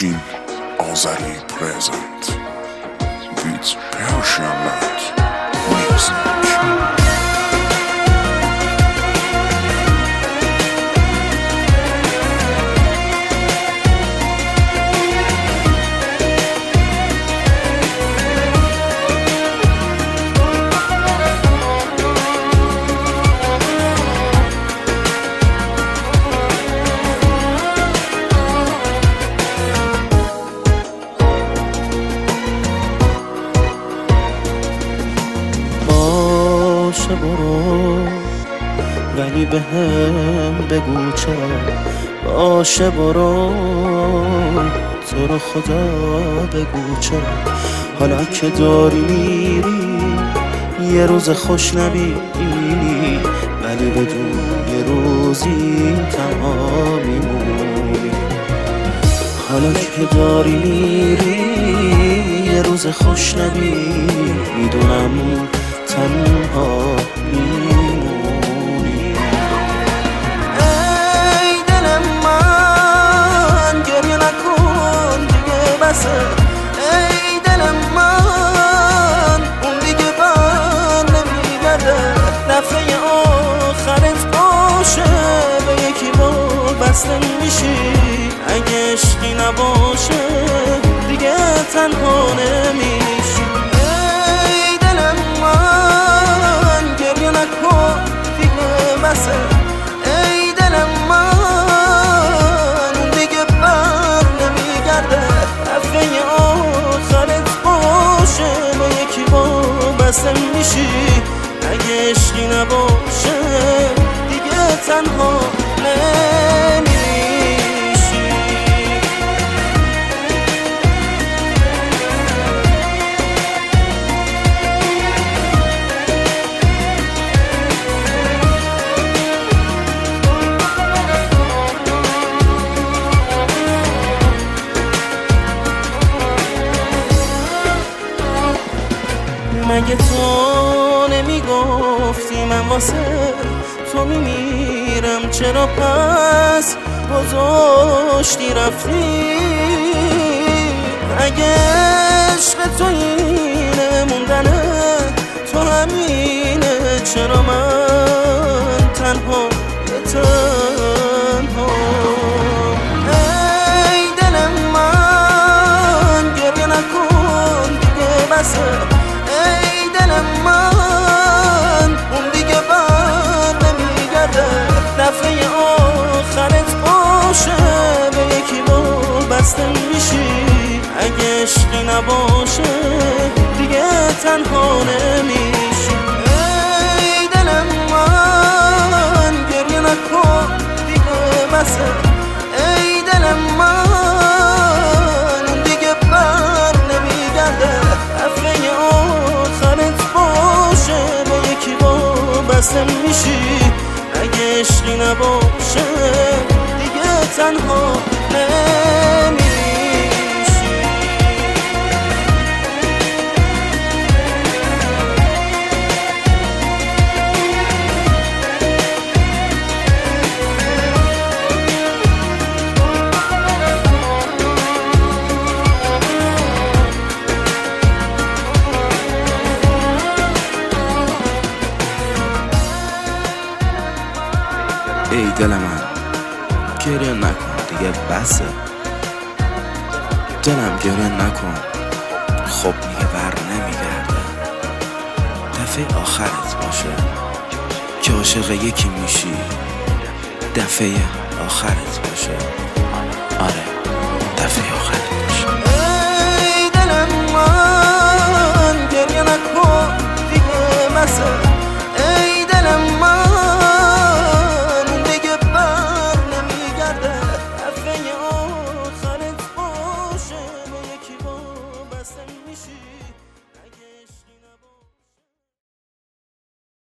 Team Azari present with Persian Night Music. باشه برو ولی به هم بگو چرا باشه برو تو رو خدا بگو چرا حالا که داری میری یه روز خوش نبینی ولی بدون یه روزی تنها میمونی حالا که داری میری یه روز خوش نبینی میدونم تنها میمونی ای دل من گریه نکن دیگه بسه ای دل من اون دیگه بر نمیگرده دفعه آخرت باشه به یکی با بسته میشی اگه عشقی نباشه دیگه تنها نمیشی ای دل من گریه نکن دیگه بسه ای دل من اون دیگه بر نمیگرده دفعه آخرت باشه به یکی با بسته میشی اگه عشقی نباشه دیگه تنها نمیشی مگه تو نمیگفتی من واسه تو میمیرم چرا پس گذاشتی رفتی اگه عشق تو اینه موندنه تو همینه چرا من تنها تنها ای دل من گریه نکن دیگه بسه ای دل من اون دیگه بر نمیگرده دفعه آخرت باشه به یکی با بسته میشی اگه عشقی نباشه دیگه تنها نمیشی ای دل من گریه نکن دیگه بسه ای دل من اون دیگه بر نمیگرده دفعه آخرت باشه به یکی با بسته میشی اگه عشقی نباشه دیگه تنها نمیشی ای دل من گریه نکن دیگه بسه دلم گریه نکن خب میگه بر نمیگرده دفعه آخرت باشه که عاشق یکی میشی دفعه آخرت باشه آره دفعه آخرت